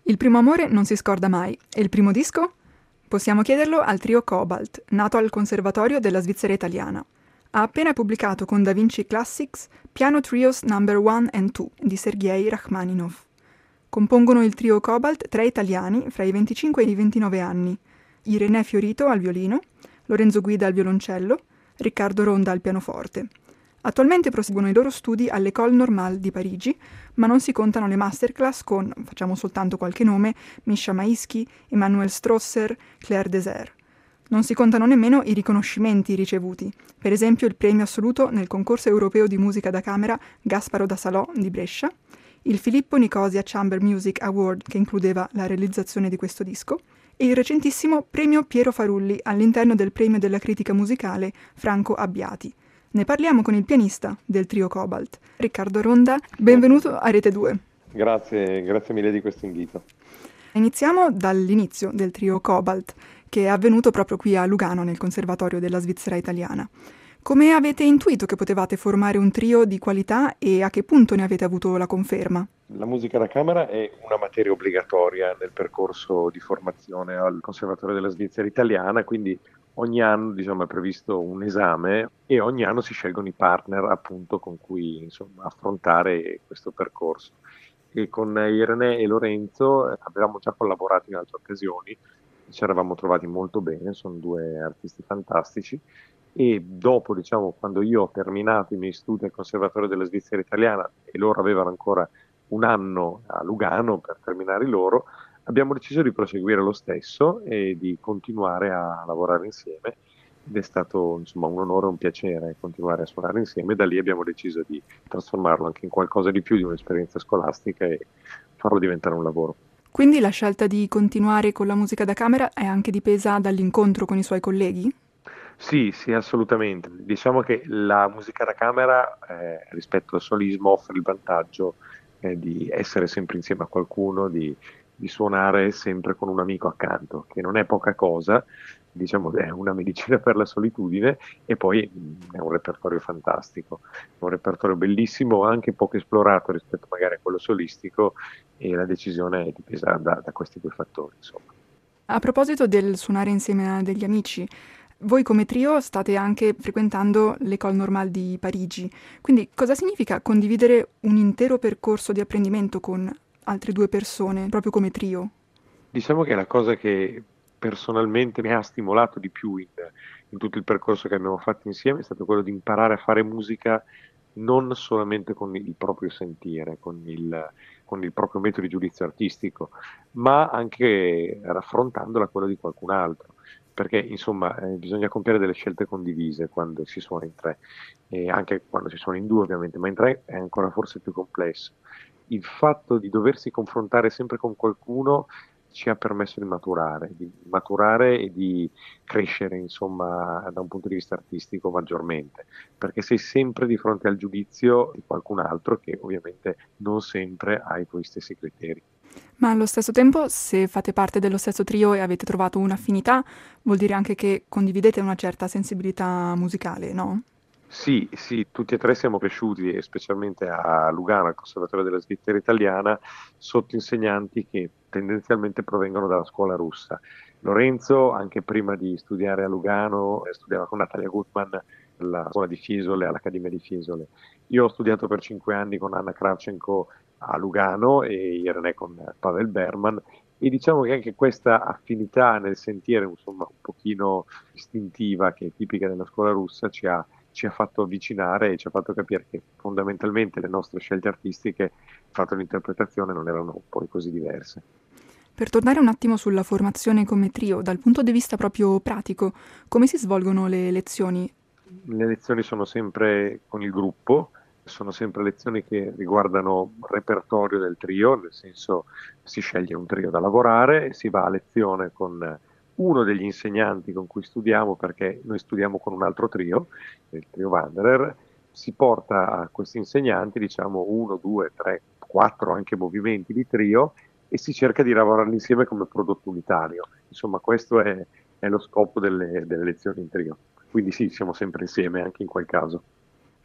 Il primo amore non si scorda mai. E il primo disco? Possiamo chiederlo al trio Cobalt, nato al Conservatorio della Svizzera Italiana. Ha appena pubblicato con Da Vinci Classics Piano Trios No. 1 and 2 di Sergei Rachmaninov. Compongono il trio Cobalt tre italiani fra i 25 e i 29 anni: Irene Fiorito al violino, Lorenzo Guida al violoncello, Riccardo Ronda al pianoforte. Attualmente proseguono i loro studi all'École Normale di Parigi, ma non si contano le masterclass con, facciamo soltanto qualche nome, Misha Maisky, Emmanuel Strosser, Claire Désert. Non si contano nemmeno i riconoscimenti ricevuti, per esempio il premio assoluto nel concorso europeo di musica da camera Gasparo da Salò di Brescia, il Filippo Nicosia Chamber Music Award che includeva la realizzazione di questo disco, e il recentissimo premio Piero Farulli all'interno del premio della critica musicale Franco Abbiati. Ne parliamo con il pianista del trio Cobalt, Riccardo Ronda. Benvenuto a Rete 2. Grazie mille di questo invito. Iniziamo dall'inizio del trio Cobalt, che è avvenuto proprio qui a Lugano, nel Conservatorio della Svizzera Italiana. Come avete intuito che potevate formare un trio di qualità e a che punto ne avete avuto la conferma? La musica da camera è una materia obbligatoria nel percorso di formazione al Conservatorio della Svizzera Italiana, quindi ogni anno, è previsto un esame e ogni anno si scelgono i partner appunto con cui affrontare questo percorso. E con Irene e Lorenzo avevamo già collaborato in altre occasioni, ci eravamo trovati molto bene, sono due artisti fantastici. E dopo, quando io ho terminato i miei studi al Conservatorio della Svizzera Italiana e loro avevano ancora un anno a Lugano per terminare i loro, abbiamo deciso di proseguire lo stesso e di continuare a lavorare insieme. Ed è stato un onore e un piacere continuare a suonare insieme. Da lì abbiamo deciso di trasformarlo anche in qualcosa di più di un'esperienza scolastica e farlo diventare un lavoro. Quindi la scelta di continuare con la musica da camera è anche dipesa dall'incontro con i suoi colleghi? Sì, sì, assolutamente. Diciamo che la musica da camera rispetto al solismo offre il vantaggio di essere sempre insieme a qualcuno, di suonare sempre con un amico accanto, che non è poca cosa, è una medicina per la solitudine e poi è un repertorio fantastico, è un repertorio bellissimo, anche poco esplorato rispetto magari a quello solistico e la decisione è dipesa da questi due fattori, insomma. A proposito del suonare insieme a degli amici, voi come trio state anche frequentando l'École Normale di Parigi, quindi cosa significa condividere un intero percorso di apprendimento con altre due persone, proprio come trio? Diciamo che la cosa che personalmente mi ha stimolato di più in tutto il percorso che abbiamo fatto insieme è stato quello di imparare a fare musica non solamente con il proprio sentire, con il proprio metodo di giudizio artistico, ma anche raffrontandola a quello di qualcun altro. Perché bisogna compiere delle scelte condivise quando si suona in tre, e anche quando si suona in due ovviamente, ma in tre è ancora forse più complesso. Il fatto di doversi confrontare sempre con qualcuno ci ha permesso di maturare e di crescere, da un punto di vista artistico maggiormente, perché sei sempre di fronte al giudizio di qualcun altro che ovviamente non sempre ha i tuoi stessi criteri. Ma allo stesso tempo, se fate parte dello stesso trio e avete trovato un'affinità, vuol dire anche che condividete una certa sensibilità musicale, no? Sì, sì, tutti e tre siamo cresciuti, e specialmente a Lugano, al Conservatorio della Svizzera Italiana, sotto insegnanti che tendenzialmente provengono dalla scuola russa. Lorenzo, anche prima di studiare a Lugano, studiava con Natalia Gutman alla scuola di Fiesole, all'Accademia di Fiesole. Io ho studiato per 5 anni con Anna Kravchenko a Lugano e Irene con Pavel Berman. E diciamo che anche questa affinità nel sentire, un pochino istintiva, che è tipica della scuola russa, ci ha fatto avvicinare e ci ha fatto capire che fondamentalmente le nostre scelte artistiche, fatte l'interpretazione, non erano poi così diverse. Per tornare un attimo sulla formazione come trio, dal punto di vista proprio pratico, come si svolgono le lezioni? Le lezioni sono sempre con il gruppo, sono sempre lezioni che riguardano il repertorio del trio, nel senso si sceglie un trio da lavorare, si va a lezione con uno degli insegnanti con cui studiamo, perché noi studiamo con un altro trio, il trio Wanderer, si porta a questi insegnanti, uno, due, tre, quattro anche movimenti di trio e si cerca di lavorarli insieme come prodotto unitario. Insomma, questo è lo scopo delle lezioni in trio. Quindi sì, siamo sempre insieme anche in quel caso.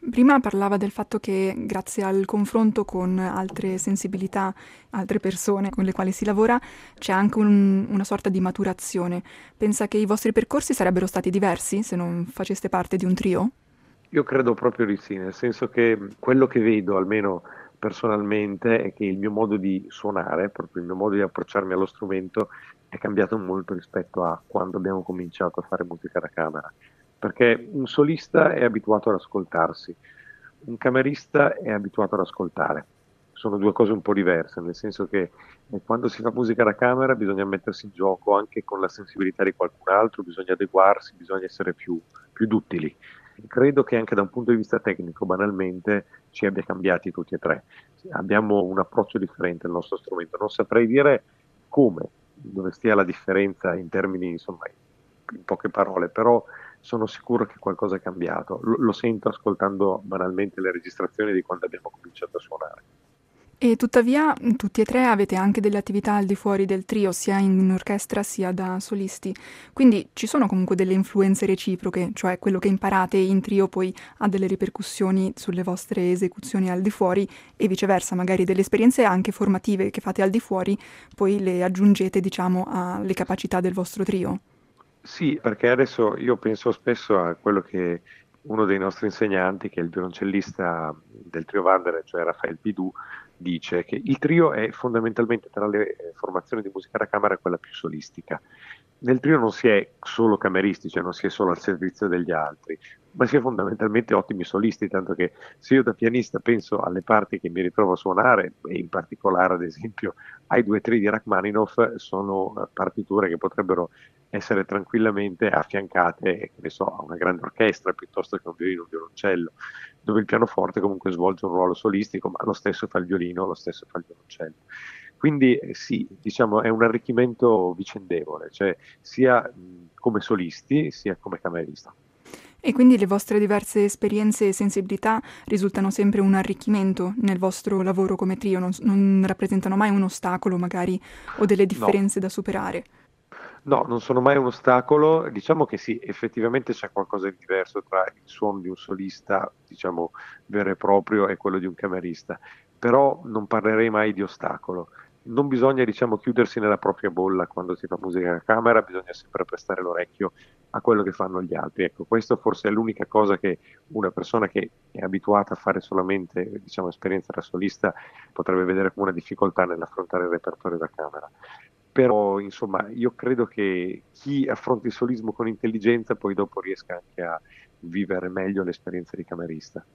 Prima parlava del fatto che grazie al confronto con altre sensibilità, altre persone con le quali si lavora, c'è anche una sorta di maturazione. Pensa che i vostri percorsi sarebbero stati diversi se non faceste parte di un trio? Io credo proprio di sì, nel senso che quello che vedo, almeno personalmente, è che il mio modo di suonare, proprio il mio modo di approcciarmi allo strumento, è cambiato molto rispetto a quando abbiamo cominciato a fare musica da camera. Perché un solista è abituato ad ascoltarsi, un camerista è abituato ad ascoltare. Sono due cose un po' diverse, nel senso che quando si fa musica da camera bisogna mettersi in gioco anche con la sensibilità di qualcun altro, bisogna adeguarsi, bisogna essere più duttili. Credo che anche da un punto di vista tecnico, banalmente, ci abbia cambiati tutti e tre. Abbiamo un approccio differente al nostro strumento. Non saprei dire come, dove stia la differenza in termini, insomma, in poche parole, però sono sicuro che qualcosa è cambiato. Lo sento ascoltando banalmente le registrazioni di quando abbiamo cominciato a suonare. E tuttavia tutti e tre avete anche delle attività al di fuori del trio, sia in orchestra sia da solisti. Quindi ci sono comunque delle influenze reciproche, cioè quello che imparate in trio poi ha delle ripercussioni sulle vostre esecuzioni al di fuori e viceversa, magari delle esperienze anche formative che fate al di fuori, poi le aggiungete, diciamo, alle capacità del vostro trio. Sì, perché adesso io penso spesso a quello che uno dei nostri insegnanti, che è il violoncellista del trio Wanderer, cioè Raffaele Pidou, dice che il trio è fondamentalmente tra le formazioni di musica da camera quella più solistica. Nel trio non si è solo cameristi, cioè non si è solo al servizio degli altri, ma si è fondamentalmente ottimi solisti, tanto che se io da pianista penso alle parti che mi ritrovo a suonare, e in particolare ad esempio ai due tri di Rachmaninoff, sono partiture che potrebbero essere tranquillamente affiancate, che ne so, a una grande orchestra piuttosto che a un violino o un violoncello, dove il pianoforte comunque svolge un ruolo solistico, ma lo stesso fa il violino, lo stesso fa il violoncello. Quindi sì, diciamo è un arricchimento vicendevole, cioè sia come solisti sia come cameristi. E quindi le vostre diverse esperienze e sensibilità risultano sempre un arricchimento nel vostro lavoro come trio, non rappresentano mai un ostacolo magari o delle No, differenze da superare. no, non sono mai un ostacolo. Diciamo che sì, effettivamente c'è qualcosa di diverso tra il suono di un solista, diciamo, vero e proprio e quello di un camerista, però non parlerei mai di ostacolo. Non bisogna, diciamo, chiudersi nella propria bolla quando si fa musica a camera, bisogna sempre prestare l'orecchio a quello che fanno gli altri. Ecco, questo forse è l'unica cosa che una persona che è abituata a fare solamente, diciamo, esperienza da solista potrebbe vedere come una difficoltà nell'affrontare il repertorio da camera. Però, insomma, io credo che chi affronta il solismo con intelligenza poi dopo riesca anche a vivere meglio l'esperienza di camerista.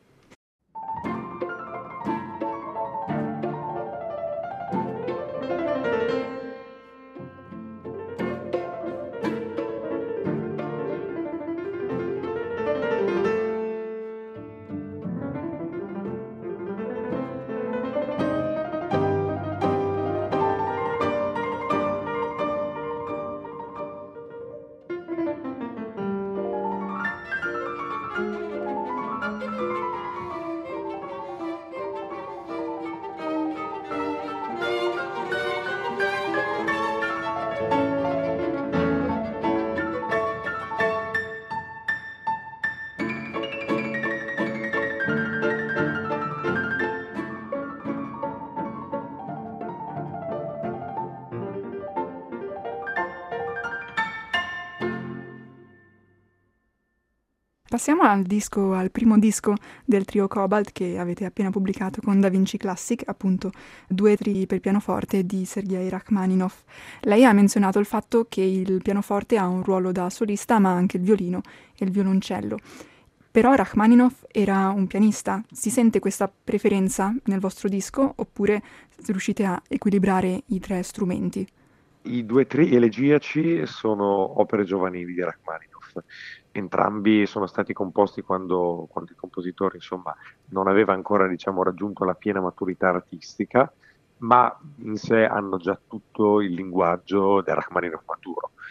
Passiamo al primo disco del trio Cobalt che avete appena pubblicato con Da Vinci Classic, appunto due trii per pianoforte di Sergei Rachmaninoff. Lei ha menzionato il fatto che il pianoforte ha un ruolo da solista, ma anche il violino e il violoncello. Però Rachmaninoff era un pianista. Si sente questa preferenza nel vostro disco oppure riuscite a equilibrare i tre strumenti? I due tri elegiaci sono opere giovanili di Rachmaninoff. Entrambi sono stati composti quando il compositore, insomma, non aveva ancora, diciamo, raggiunto la piena maturità artistica, ma in sé hanno già tutto il linguaggio del Rachmaninoff maturo.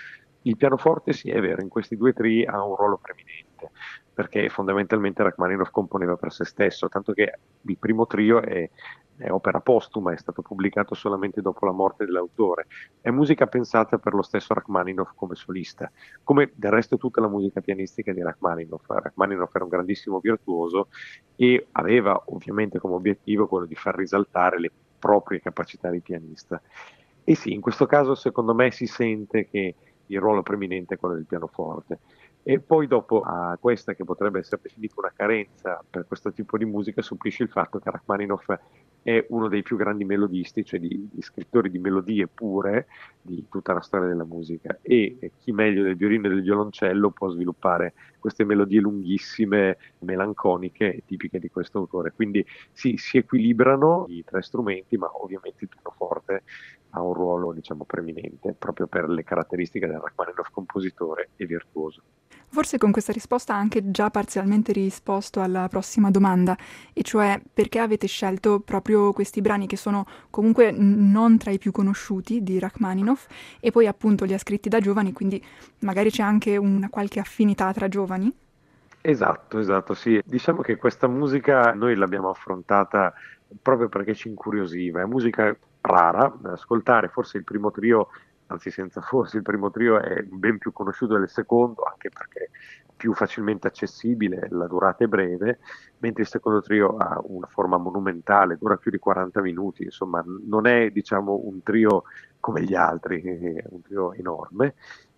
Il pianoforte, sì, è vero, in questi due trii ha un ruolo preminente, perché fondamentalmente Rachmaninoff componeva per se stesso, tanto che il primo trio è opera postuma, è stato pubblicato solamente dopo la morte dell'autore. È musica pensata per lo stesso Rachmaninoff come solista, come del resto tutta la musica pianistica di Rachmaninoff. Rachmaninoff era un grandissimo virtuoso e aveva ovviamente come obiettivo quello di far risaltare le proprie capacità di pianista. E sì, in questo caso secondo me si sente che il ruolo preminente è quello del pianoforte. E poi dopo a questa che potrebbe essere definita una carenza per questo tipo di musica supplisce il fatto che Rachmaninoff è uno dei più grandi melodisti, cioè di scrittori di melodie pure di tutta la storia della musica e chi meglio del violino e del violoncello può sviluppare queste melodie lunghissime, melanconiche e tipiche di questo autore. Quindi sì, si equilibrano i tre strumenti, ma ovviamente il pianoforte ha un ruolo, diciamo, preminente proprio per le caratteristiche del Rachmaninoff compositore e virtuoso. Forse con questa risposta ha anche già parzialmente risposto alla prossima domanda, e cioè perché avete scelto proprio questi brani che sono comunque non tra i più conosciuti di Rachmaninoff e poi appunto li ha scritti da giovani, quindi magari c'è anche una qualche affinità tra giovani? Esatto, esatto, sì. Diciamo che questa musica noi l'abbiamo affrontata proprio perché ci incuriosiva. È musica rara da ascoltare, forse il primo trio, anzi senza forse, il primo trio è ben più conosciuto del secondo, anche perché più facilmente accessibile, la durata è breve, mentre il secondo trio ha una forma monumentale, dura più di 40 minuti, insomma non è diciamo un trio come gli altri, è un trio enorme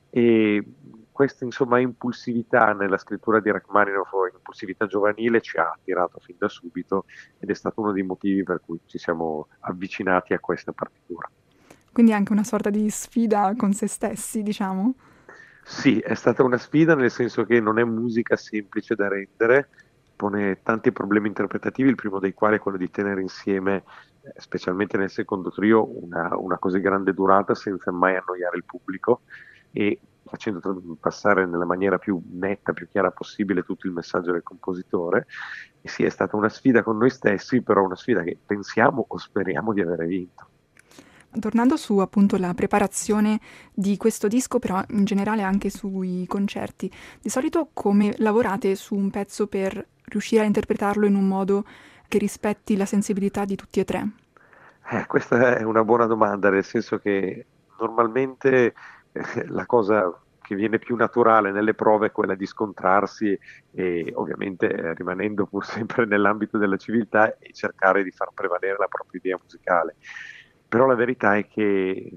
e questa insomma impulsività nella scrittura di Rachmaninoff, impulsività giovanile, ci ha attirato fin da subito ed è stato uno dei motivi per cui ci siamo avvicinati a questa partitura. Quindi anche una sorta di sfida con se stessi, diciamo. Sì, è stata una sfida nel senso che non è musica semplice da rendere, pone tanti problemi interpretativi, il primo dei quali è quello di tenere insieme, specialmente nel secondo trio, una così grande durata senza mai annoiare il pubblico e facendo passare nella maniera più netta, più chiara possibile tutto il messaggio del compositore. E sì, è stata una sfida con noi stessi, però una sfida che pensiamo o speriamo di avere vinto. Tornando su appunto la preparazione di questo disco, però in generale anche sui concerti, di solito come lavorate su un pezzo per riuscire a interpretarlo in un modo che rispetti la sensibilità di tutti e tre? Questa è una buona domanda, nel senso che normalmente la cosa che viene più naturale nelle prove è quella di scontrarsi e ovviamente rimanendo pur sempre nell'ambito della civiltà e cercare di far prevalere la propria idea musicale. Però la verità è che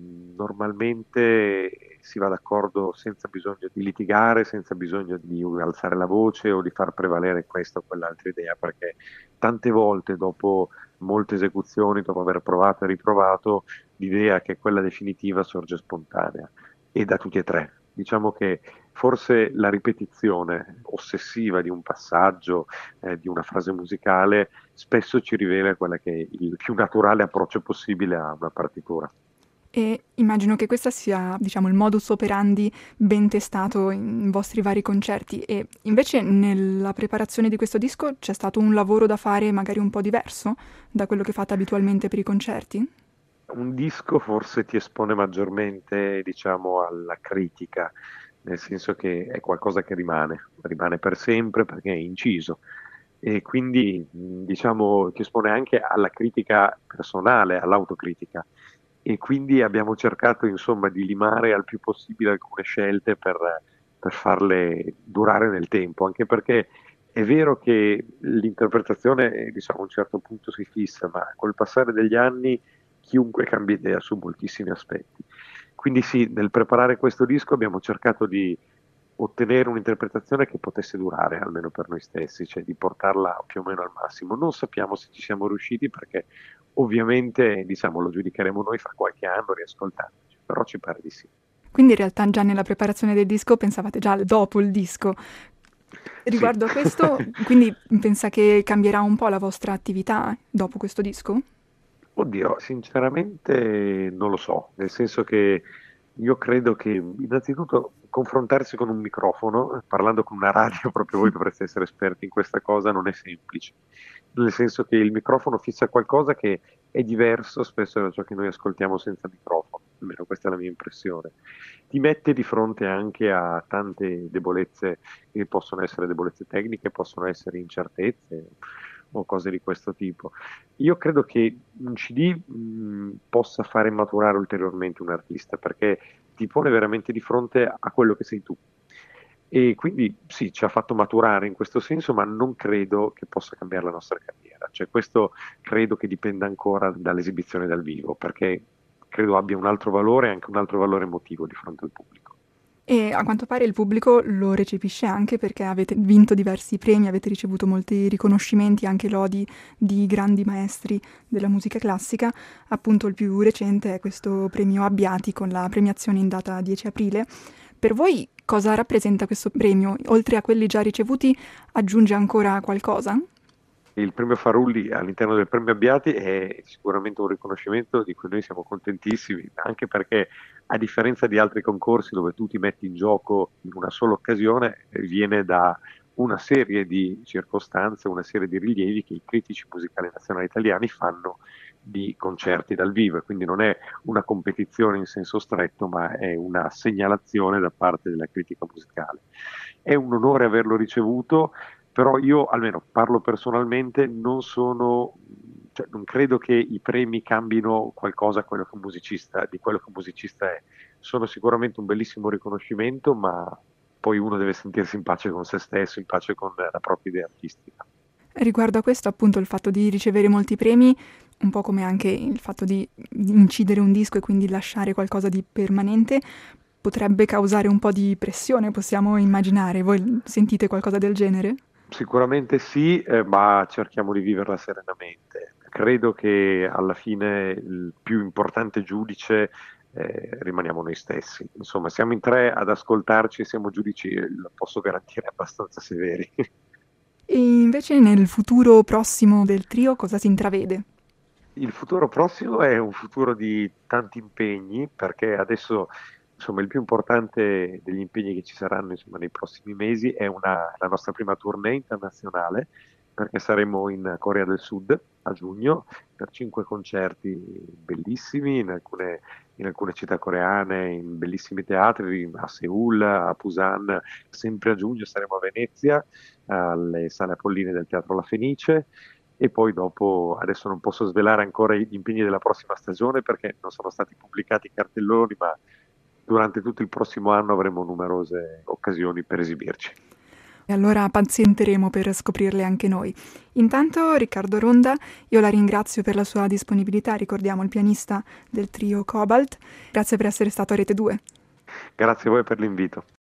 normalmente si va d'accordo senza bisogno di litigare, senza bisogno di alzare la voce o di far prevalere questa o quell'altra idea, perché tante volte dopo molte esecuzioni, dopo aver provato e riprovato, l'idea che è quella definitiva sorge spontanea e da tutti e tre. Diciamo che forse la ripetizione ossessiva di un passaggio, di una frase musicale, spesso ci rivela quella che è il più naturale approccio possibile a una partitura. E immagino che questo sia, diciamo, il modus operandi ben testato in vostri vari concerti. E invece nella preparazione di questo disco c'è stato un lavoro da fare magari un po' diverso da quello che fate abitualmente per i concerti? Un disco forse ti espone maggiormente, diciamo, alla critica, nel senso che è qualcosa che rimane per sempre perché è inciso e quindi, diciamo, ti espone anche alla critica personale, all'autocritica e quindi abbiamo cercato, insomma, di limare al più possibile alcune scelte per farle durare nel tempo, anche perché è vero che l'interpretazione, diciamo, a un certo punto si fissa, ma col passare degli anni chiunque cambia idea su moltissimi aspetti. Quindi sì, nel preparare questo disco abbiamo cercato di ottenere un'interpretazione che potesse durare, almeno per noi stessi, cioè di portarla più o meno al massimo. Non sappiamo se ci siamo riusciti perché ovviamente, diciamo, lo giudicheremo noi fra qualche anno riascoltandoci, però ci pare di sì. Quindi in realtà già nella preparazione del disco pensavate già al dopo il disco. Sì. Riguardo a questo, quindi pensa che cambierà un po' la vostra attività dopo questo disco? Oddio, sinceramente non lo so, nel senso che io credo che innanzitutto confrontarsi con un microfono, parlando con una radio, proprio voi dovreste essere esperti in questa cosa, non è semplice, nel senso che il microfono fissa qualcosa che è diverso spesso da ciò che noi ascoltiamo senza microfono. almeno questa è la mia impressione. Ti mette di fronte anche a tante debolezze, che possono essere debolezze tecniche, possono essere incertezze o cose di questo tipo. Io credo che un CD possa fare maturare ulteriormente un artista, perché ti pone veramente di fronte a quello che sei tu. E quindi sì, ci ha fatto maturare in questo senso, ma non credo che possa cambiare la nostra carriera. Cioè, questo credo che dipenda ancora dall'esibizione dal vivo, perché credo abbia un altro valore, anche un altro valore emotivo di fronte al pubblico. E a quanto pare il pubblico lo recepisce anche perché avete vinto diversi premi, avete ricevuto molti riconoscimenti, anche lodi di grandi maestri della musica classica. Appunto il più recente è questo premio Abbiati con la premiazione in data 10 aprile. Per voi cosa rappresenta questo premio? Oltre a quelli già ricevuti, aggiunge ancora qualcosa? Il premio Farulli all'interno del premio Abbiati è sicuramente un riconoscimento di cui noi siamo contentissimi, anche perché a differenza di altri concorsi dove tu ti metti in gioco in una sola occasione, viene da una serie di circostanze, una serie di rilievi che i critici musicali nazionali italiani fanno di concerti dal vivo, e quindi non è una competizione in senso stretto, ma è una segnalazione da parte della critica musicale. È un onore averlo ricevuto, però io, almeno parlo personalmente, non credo che i premi cambino qualcosa di quello che un musicista è. Sono sicuramente un bellissimo riconoscimento, ma poi uno deve sentirsi in pace con se stesso, in pace con la propria idea artistica. Riguardo a questo, appunto, il fatto di ricevere molti premi, un po' come anche il fatto di incidere un disco e quindi lasciare qualcosa di permanente, potrebbe causare un po' di pressione, possiamo immaginare. Voi sentite qualcosa del genere? Sicuramente sì, ma cerchiamo di viverla serenamente. Credo che alla fine il più importante giudice rimaniamo noi stessi. Insomma, siamo in tre ad ascoltarci e siamo giudici, lo posso garantire, abbastanza severi. E invece nel futuro prossimo del trio cosa si intravede? Il futuro prossimo è un futuro di tanti impegni, perché adesso, insomma, il più importante degli impegni che ci saranno, insomma, nei prossimi mesi è la nostra prima tournée internazionale, perché saremo in Corea del Sud a giugno per 5 concerti bellissimi in alcune città coreane, in bellissimi teatri, a Seoul, a Busan. Sempre a giugno saremo a Venezia, alle Sale Apolline del Teatro La Fenice. E poi dopo, adesso non posso svelare ancora gli impegni della prossima stagione perché non sono stati pubblicati i cartelloni, ma durante tutto il prossimo anno avremo numerose occasioni per esibirci. E allora pazienteremo per scoprirle anche noi. Intanto, Riccardo Ronda, io la ringrazio per la sua disponibilità, ricordiamo il pianista del trio Cobalt. Grazie per essere stato a Rete 2. Grazie a voi per l'invito.